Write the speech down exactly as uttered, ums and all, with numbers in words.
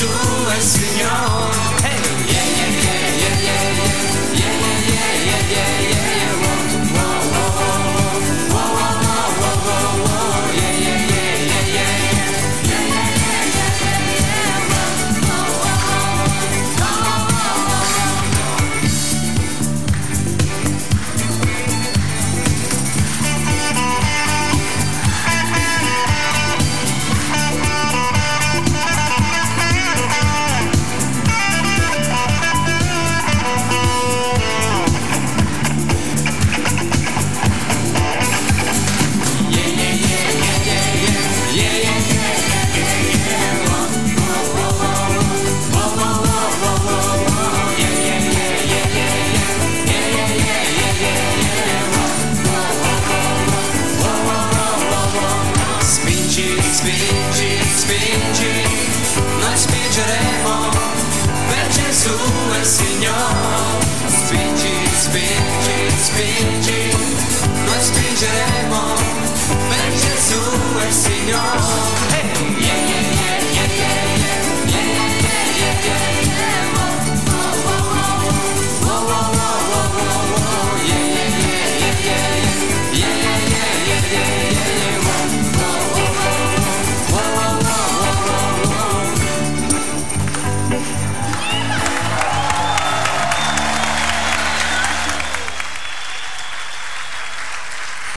Gesù è il Signore. Hey, yeah, yeah, yeah, yeah, yeah, yeah, yeah, yeah, yeah, yeah, yeah, yeah, whoa, whoa, whoa, whoa, whoa, whoa, whoa, whoa, yeah, yeah, yeah, yeah, yeah, yeah, yeah, yeah, yeah, whoa, whoa, spingi, spingi, noi spingeremo per Gesù è il Signore. Spingi, spingi, spingi, noi spingeremo per Gesù è il Signore.